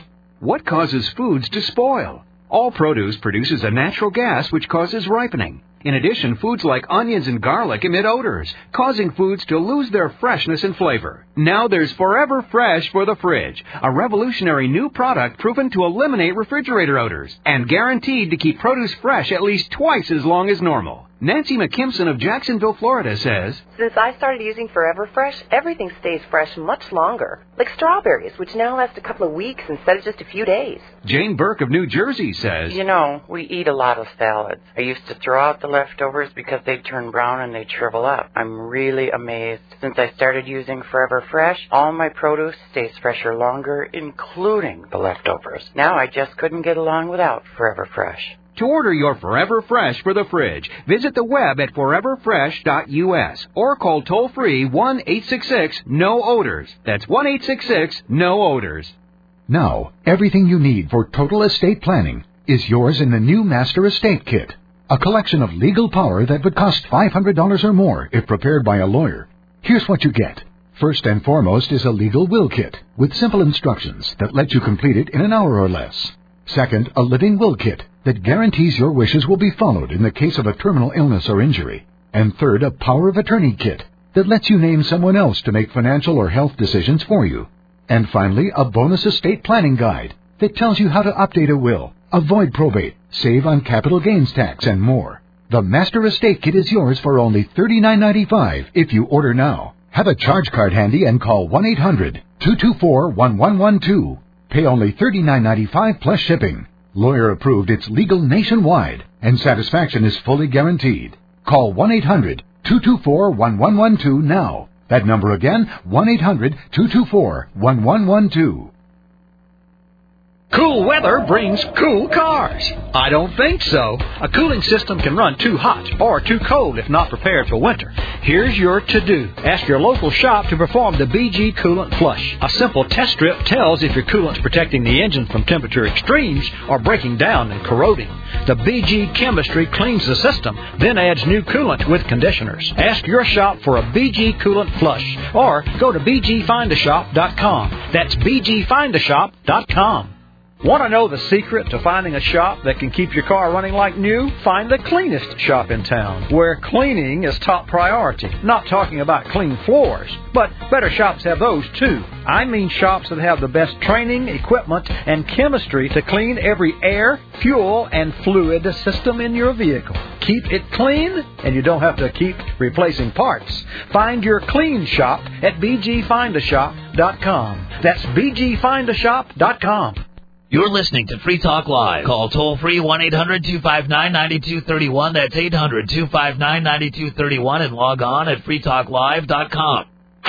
What causes foods to spoil? All produce produces a natural gas which causes ripening. In addition, foods like onions and garlic emit odors, causing foods to lose their freshness and flavor. Now there's Forever Fresh for the fridge, a revolutionary new product proven to eliminate refrigerator odors and guaranteed to keep produce fresh at least twice as long as normal. Nancy McKimson of Jacksonville, Florida says, Since I started using Forever Fresh, everything stays fresh much longer. Like strawberries, which now last a couple of weeks instead of just a few days. Jane Burke of New Jersey says, You know, we eat a lot of salads. I used to throw out the leftovers because they'd turn brown and they'd shrivel up. I'm really amazed. Since I started using Forever Fresh, all my produce stays fresher longer, including the leftovers. Now I just couldn't get along without Forever Fresh. To order your Forever Fresh for the fridge, visit the web at foreverfresh.us or call toll-free 1-866-NO-ODORS. That's 1-866-NO-ODORS. Now, everything you need for total estate planning is yours in the new Master Estate Kit, a collection of legal power that would cost $500 or more if prepared by a lawyer. Here's what you get. First and foremost is a legal will kit with simple instructions that let you complete it in an hour or less. Second, a living will kit that guarantees your wishes will be followed in the case of a terminal illness or injury. And third, a power of attorney kit that lets you name someone else to make financial or health decisions for you. And finally, a bonus estate planning guide that tells you how to update a will, avoid probate, save on capital gains tax, and more. The Master Estate Kit is yours for only $39.95 if you order now. Have a charge card handy and call 1-800-224-1112. Pay only $39.95 plus shipping. Lawyer approved, it's legal nationwide, and satisfaction is fully guaranteed. Call 1-800-224-1112 now. That number again, 1-800-224-1112. Cool weather brings cool cars. I don't think so. A cooling system can run too hot or too cold if not prepared for winter. Here's your to-do. Ask your local shop to perform the BG Coolant Flush. A simple test strip tells if your coolant's protecting the engine from temperature extremes or breaking down and corroding. The BG chemistry cleans the system, then adds new coolant with conditioners. Ask your shop for a BG Coolant Flush or go to bgfindashop.com. That's bgfindashop.com. Want to know the secret to finding a shop that can keep your car running like new? Find the cleanest shop in town, where cleaning is top priority. Not talking about clean floors, but better shops have those too. I mean shops that have the best training, equipment, and chemistry to clean every air, fuel, and fluid system in your vehicle. Keep it clean, and you don't have to keep replacing parts. Find your clean shop at bgfindashop.com. That's bgfindashop.com. You're listening to Free Talk Live. Call toll-free 1-800-259-9231. That's 800-259-9231. And log on at freetalklive.com.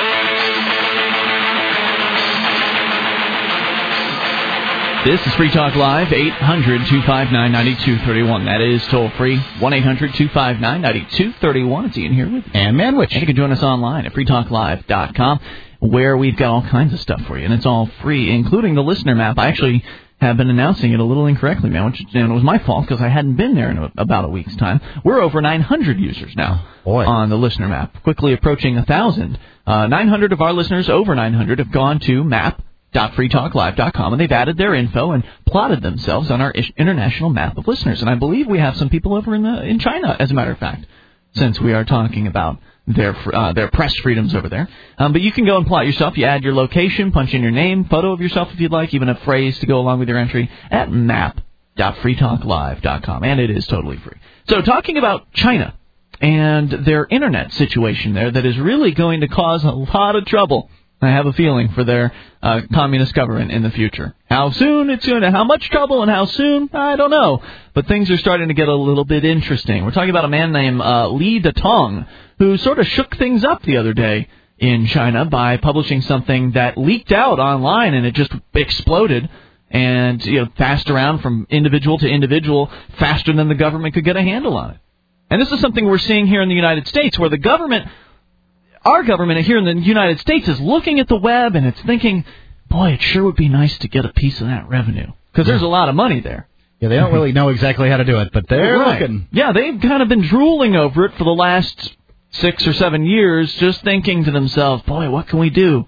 This is Free Talk Live, 800-259-9231. That is toll-free, 1-800-259-9231. It's Ian here with Ann Manwich. And you can join us online at freetalklive.com, where we've got all kinds of stuff for you, and it's all free, including the listener map. I actually have been announcing it a little incorrectly, man, which it was my fault because I hadn't been there in about a week's time. We're over 900 users now on the listener map, quickly approaching 1,000. 900 of our listeners, over 900, have gone to map.freetalklive.com, and they've added their info and plotted themselves on our international map of listeners. And I believe we have some people over in China, as a matter of fact, since we are talking about their press freedoms over there. But you can go and plot yourself. You add your location, punch in your name, photo of yourself if you'd like, even a phrase to go along with your entry at map.freetalklive.com. And it is totally free. So talking about China and their internet situation there that is really going to cause a lot of trouble, I have a feeling, for their communist government in the future. How soon it's going to, how much trouble and how soon, I don't know. But things are starting to get a little bit interesting. We're talking about a man named Li Datong, who sort of shook things up the other day in China by publishing something that leaked out online, and it just exploded and passed around from individual to individual faster than the government could get a handle on it. And this is something we're seeing here in the United States, where the government, our government here in the United States, is looking at the web and it's thinking, boy, it sure would be nice to get a piece of that revenue, because there's a lot of money there. Yeah, they don't really know exactly how to do it, but they're looking. Yeah, they've kind of been drooling over it for the last 6 or 7 years, just thinking to themselves, boy, what can we do?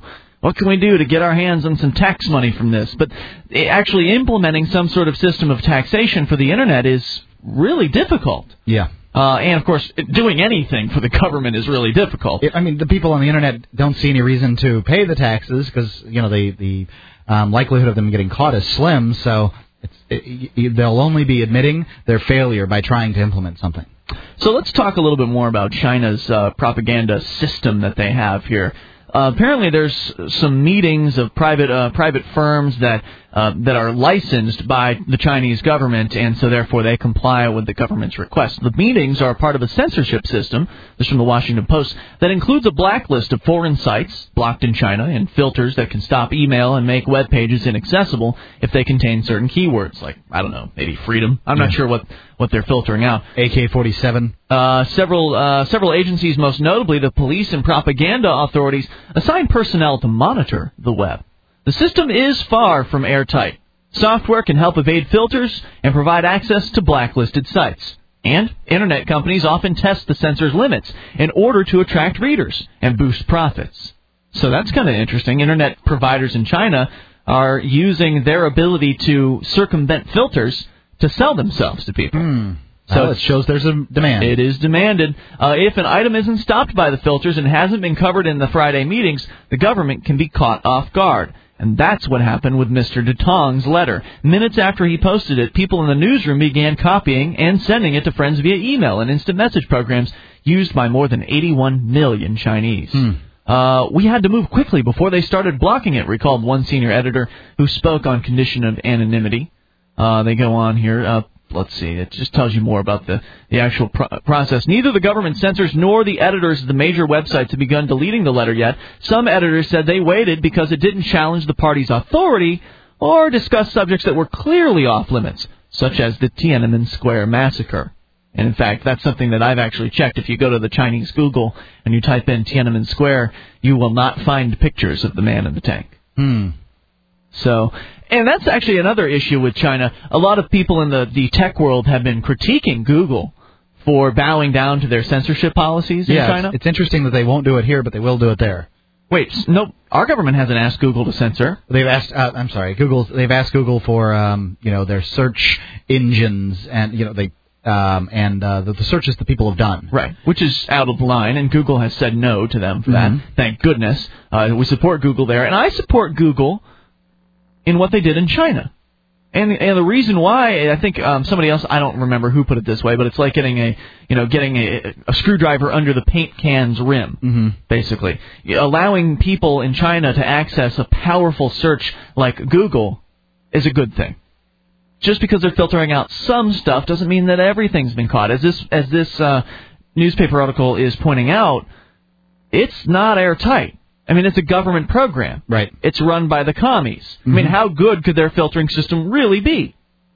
What can we do to get our hands on some tax money from this? But actually implementing some sort of system of taxation for the Internet is really difficult. Yeah. And, of course, doing anything for the government is really difficult. I mean, the people on the Internet don't see any reason to pay the taxes because, the likelihood of them getting caught is slim, so they'll only be admitting their failure by trying to implement something. So let's talk a little bit more about China's propaganda system that they have here. Apparently, there's some meetings of private firms that are licensed by the Chinese government, and so therefore they comply with the government's request. The meetings are part of a censorship system, this is from the Washington Post, that includes a blacklist of foreign sites blocked in China and filters that can stop email and make web pages inaccessible if they contain certain keywords, like, I don't know, maybe freedom. I'm not sure what they're filtering out. AK-47. Several agencies, most notably the police and propaganda authorities, assign personnel to monitor the web. The system is far from airtight. Software can help evade filters and provide access to blacklisted sites. And Internet companies often test the censor's limits in order to attract readers and boost profits. So that's kind of interesting. Internet providers in China are using their ability to circumvent filters to sell themselves to people. So it shows there's a demand. It is demanded. If an item isn't stopped by the filters and hasn't been covered in the Friday meetings, the government can be caught off guard. And that's what happened with Mr. Detong's letter. Minutes after he posted it, people in the newsroom began copying and sending it to friends via email and instant message programs used by more than 81 million Chinese. We had to move quickly before they started blocking it, recalled one senior editor who spoke on condition of anonymity. They go on here. Let's see. It just tells you more about the actual process. Neither the government censors nor the editors of the major websites have begun deleting the letter yet. Some editors said they waited because it didn't challenge the party's authority or discuss subjects that were clearly off limits, such as the Tiananmen Square massacre. And in fact, that's something that I've actually checked. If you go to the Chinese Google and you type in Tiananmen Square, you will not find pictures of the man in the tank. So, and that's actually another issue with China. A lot of people in the tech world have been critiquing Google for bowing down to their censorship policies in China. It's interesting that they won't do it here, but they will do it there. Wait, no, our government hasn't asked Google to censor. They've asked. They've asked Google for their search engines and the searches that people have done. Right, which is out of line, and Google has said no to them for that. Thank goodness. We support Google there, and I support Google in what they did in China. And the reason why, I think somebody else, I don't remember who put it this way, but it's like getting a screwdriver under the paint can's rim, basically. Allowing people in China to access a powerful search like Google is a good thing. Just because they're filtering out some stuff doesn't mean that everything's been caught. As this newspaper article is pointing out, it's not airtight. I mean, it's a government program. Right. It's run by the commies. I mean, how good could their filtering system really be?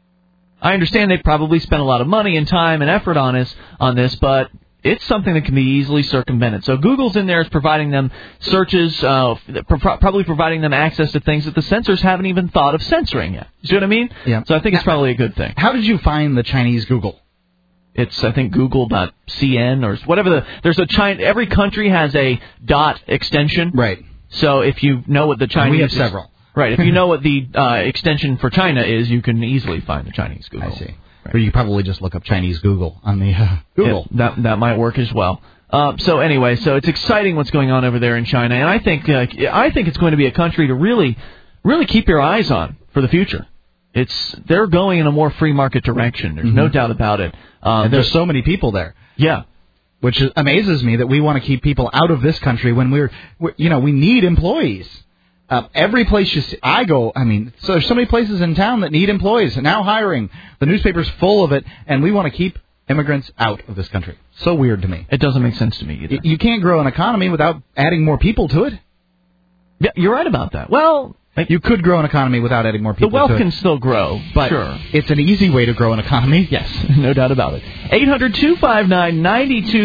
I understand they probably spent a lot of money and time and effort on this, but it's something that can be easily circumvented. So Google's in there is providing them searches, probably providing them access to things that the censors haven't even thought of censoring yet. You see what I mean? Yeah. So I think it's probably a good thing. How did you find the Chinese Google? It's, I think, Google.cn or whatever. Every country has a .dot extension. Right. So if you know what the Chinese... we have several. Right. If you know what the extension for China is, you can easily find the Chinese Google. I see. Right. Or you probably just look up Chinese Google on the Google. Yeah, that might work as well. So anyway, so it's exciting what's going on over there in China, and I think it's going to be a country to really keep your eyes on for the future. They're going in a more free market direction. There's no doubt about it. And there's so many people there. Yeah. Which amazes me that we want to keep people out of this country when we need employees. Every place I go, so there's so many places in town that need employees and now hiring. The newspaper's full of it, and we want to keep immigrants out of this country. So weird to me. It doesn't make sense to me either. You can't grow an economy without adding more people to it. Yeah, you're right about that. Well, you could grow an economy without adding more people to it. The wealth can still grow, but sure. It's an easy way to grow an economy. Yes, no doubt about it.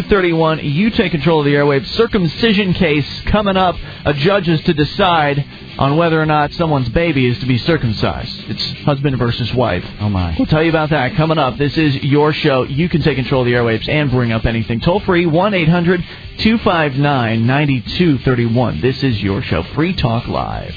800-259-9231. You take control of the airwaves. Circumcision case coming up. A judge is to decide on whether or not someone's baby is to be circumcised. It's husband versus wife. Oh, my. We'll tell you about that coming up. This is your show. You can take control of the airwaves and bring up anything. Toll free, 1-800-259-9231. This is your show. Free Talk Live.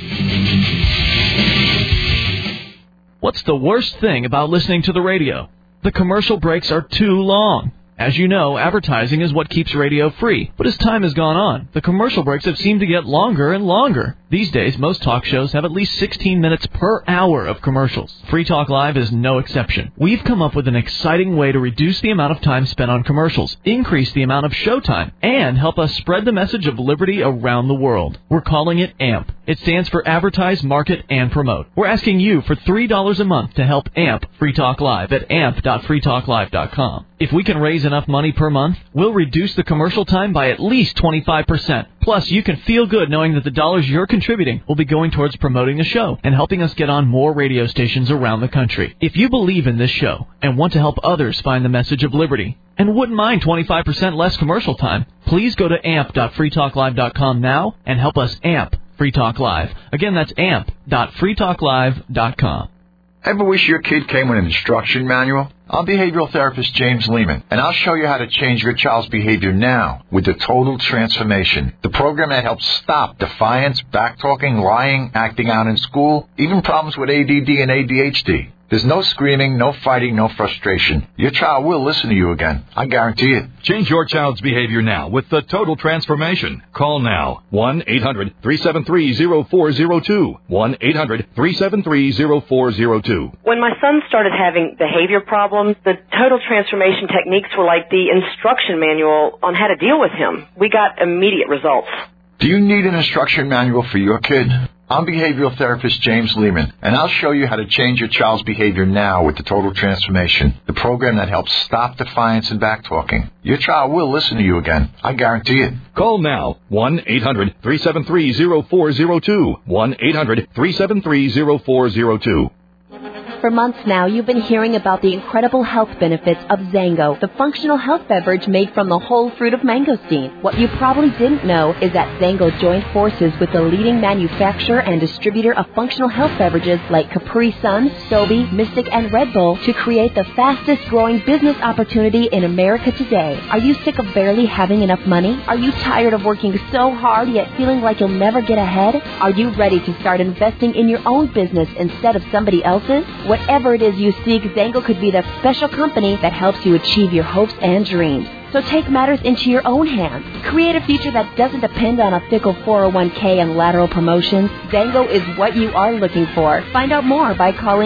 What's the worst thing about listening to the radio? The commercial breaks are too long. As you know, advertising is what keeps radio free. But as time has gone on, the commercial breaks have seemed to get longer and longer. These days, most talk shows have at least 16 minutes per hour of commercials. Free Talk Live is no exception. We've come up with an exciting way to reduce the amount of time spent on commercials, increase the amount of show time, and help us spread the message of liberty around the world. We're calling it AMP. It stands for Advertise, Market, and Promote. We're asking you for $3 a month to help AMP Free Talk Live at amp.freetalklive.com. If we can raise enough money per month, we'll reduce the commercial time by at least 25%. Plus, you can feel good knowing that the dollars you're contributing will be going towards promoting the show and helping us get on more radio stations around the country. If you believe in this show and want to help others find the message of liberty and wouldn't mind 25% less commercial time, please go to amp.freetalklive.com now and help us amp Free Talk Live. Again, that's amp.freetalklive.com. Ever wish your kid came with an instruction manual? I'm behavioral therapist James Lehman, and I'll show you how to change your child's behavior now with the Total Transformation, the program that helps stop defiance, backtalking, lying, acting out in school, even problems with ADD and ADHD. There's no screaming, no fighting, no frustration. Your child will listen to you again. I guarantee it. Change your child's behavior now with the Total Transformation. Call now. 1-800-373-0402. 1-800-373-0402. When my son started having behavior problems, the Total Transformation techniques were like the instruction manual on how to deal with him. We got immediate results. Do you need an instruction manual for your kid? I'm behavioral therapist James Lehman, and I'll show you how to change your child's behavior now with the Total Transformation, the program that helps stop defiance and backtalking. Your child will listen to you again. I guarantee it. Call now. 1-800-373-0402. 1-800-373-0402. For months now, you've been hearing about the incredible health benefits of Zango, the functional health beverage made from the whole fruit of mangosteen. What you probably didn't know is that Zango joined forces with the leading manufacturer and distributor of functional health beverages like Capri Sun, Sobe, Mystic, and Red Bull to create the fastest growing business opportunity in America today. Are you sick of barely having enough money? Are you tired of working so hard yet feeling like you'll never get ahead? Are you ready to start investing in your own business instead of somebody else's? Whatever it is you seek, Zango could be the special company that helps you achieve your hopes and dreams. So take matters into your own hands. Create a future that doesn't depend on a fickle 401k and lateral promotions. Zango is what you are looking for. Find out more by calling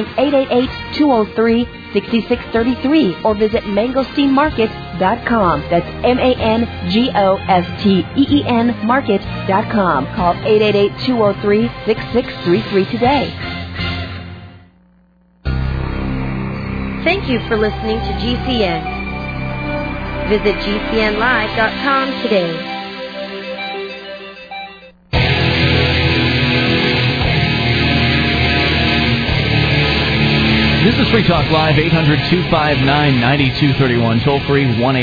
888-203-6633 or visit mangosteenmarket.com. That's MANGOSTEEN market.com. Call 888-203-6633 today. Thank you for listening to GCN. Visit GCNlive.com today. This is Free Talk Live, 800-259-9231. Toll free,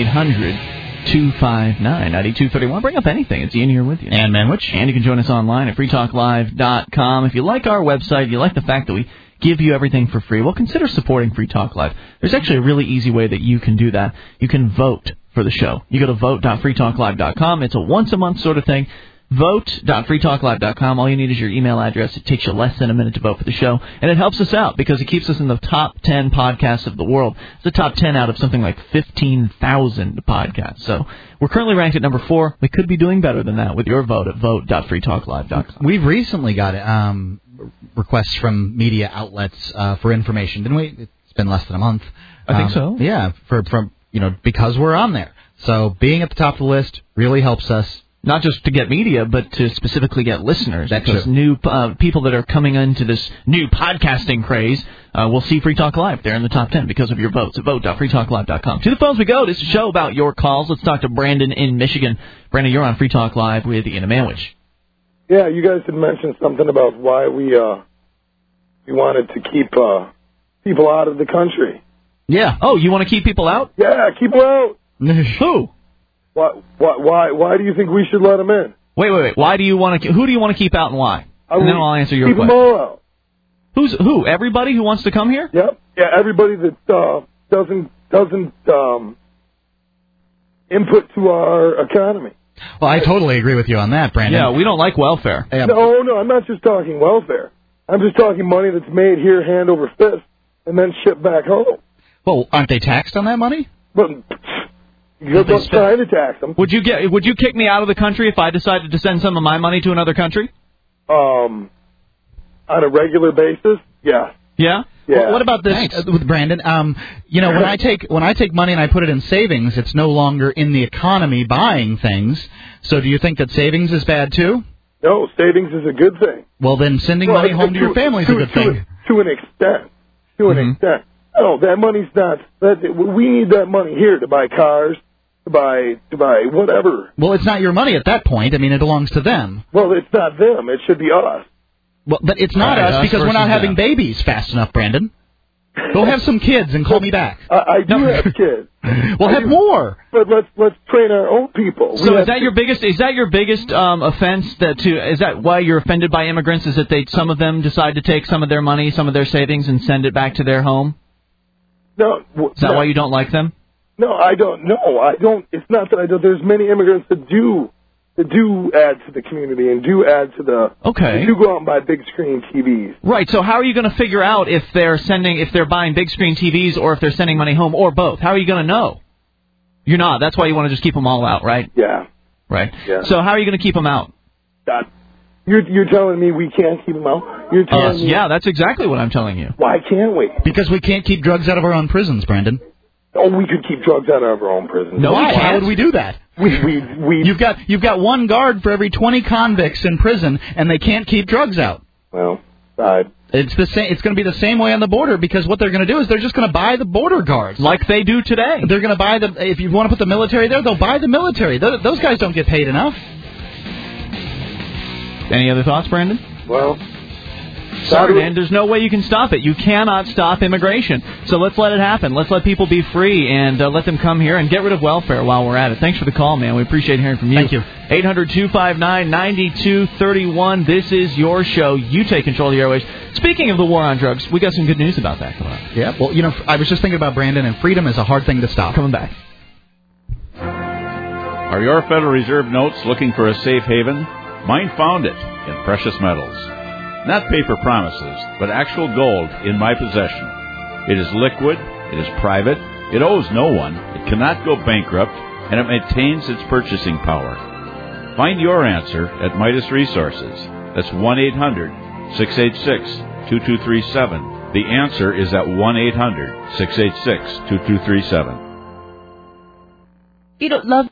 1-800-259-9231. Bring up anything. It's Ian here with you. And Manwich. And you can join us online at freetalklive.com. If you like our website, you like the fact that we give you everything for free, well, consider supporting Free Talk Live. There's actually a really easy way that you can do that. You can vote for the show. You go to vote.freetalklive.com. It's a once-a-month sort of thing. Vote.freetalklive.com. All you need is your email address. It takes you less than a minute to vote for the show. And it helps us out because it keeps us in the top 10 podcasts of the world. It's the top 10 out of something like 15,000 podcasts. So we're currently ranked at number 4. We could be doing better than that with your vote at vote.freetalklive.com. We've recently got requests from media outlets for information, didn't we? It's been less than a month. I think so. Yeah, because we're on there. So being at the top of the list really helps us. Not just to get media, but to specifically get listeners. That's because new people that are coming into this new podcasting craze will see Free Talk Live. They're in the top 10 because of your votes at vote.freetalklive.com. To the phones we go. This is a show about your calls. Let's talk to Brandon in Michigan. Brandon, you're on Free Talk Live with Ian Manwich. Yeah, you guys had mentioned something about why we wanted to keep people out of the country. Yeah. Oh, you want to keep people out? Yeah, keep them out. Who? Why do you think we should let them in? Wait. Why do you want to? Who do you want to keep out and why? And then I'll answer your keep question. them all out. Who? Everybody who wants to come here? Yep. Yeah, everybody that doesn't input to our economy. Well, I totally agree with you on that, Brandon. Yeah, we don't like welfare. No, I'm not just talking welfare. I'm just talking money that's made here hand over fist and then shipped back home. Well, aren't they taxed on that money? But you're just trying to tax them. Would you kick me out of the country if I decided to send some of my money to another country? On a regular basis, yeah. Yeah? Yeah. Well, what about this with Brandon? When I take money and I put it in savings, it's no longer in the economy buying things. So do you think that savings is bad too? No, savings is a good thing. Well, then sending money home to your family is a good thing. To an extent. To an extent. No, that money's not. We need that money here to buy cars, to buy whatever. Well, it's not your money at that point. I mean, it belongs to them. Well, it's not them. It should be us. Well, but it's not us because we're not having babies fast enough, Brandon. Go have some kids and call me back. I do have kids. Well, have more. But let's train our own people. So is that your biggest offense? Is that why you're offended by immigrants? Is that some of them decide to take some of their money, some of their savings, and send it back to their home? No. Is that why you don't like them? No, I don't. No, I don't. It's not that I don't. There's many immigrants that do add to the community and do add to the. Okay. They do go out and buy big screen TVs. Right. So how are you going to figure out if they're buying big screen TVs or if they're sending money home or both? How are you going to know? You're not. That's why you want to just keep them all out, right? Yeah. Right. Yeah. So how are you going to keep them out? You're telling me we can't keep them out? You're telling me. Yeah, that's exactly what I'm telling you. Why can't we? Because we can't keep drugs out of our own prisons, Brandon. Oh, we could keep drugs out of our own prisons. No, why? How would we do that? You've got one guard for every 20 convicts in prison, and they can't keep drugs out. Well, it's the same. It's going to be the same way on the border because what they're going to do is they're just going to buy the border guards like they do today. They're going to buy if you want to put the military there, they'll buy the military. Those guys don't get paid enough. Any other thoughts, Brandon? Well, sorry, man. There's no way you can stop it. You cannot stop immigration. So let's let it happen. Let's let people be free and let them come here and get rid of welfare while we're at it. Thanks for the call, man. We appreciate hearing from you. Thank you. 800-259-9231. This is your show. You take control of the airways. Speaking of the war on drugs, we got some good news about that coming up. Yeah, well, I was just thinking about Brandon, and freedom is a hard thing to stop. Coming back. Are your Federal Reserve notes looking for a safe haven? Mine found it in precious metals. Not paper promises, but actual gold in my possession. It is liquid, it is private, it owes no one, it cannot go bankrupt, and it maintains its purchasing power. Find your answer at Midas Resources. That's 1-800-686-2237. The answer is at 1-800-686-2237. You don't love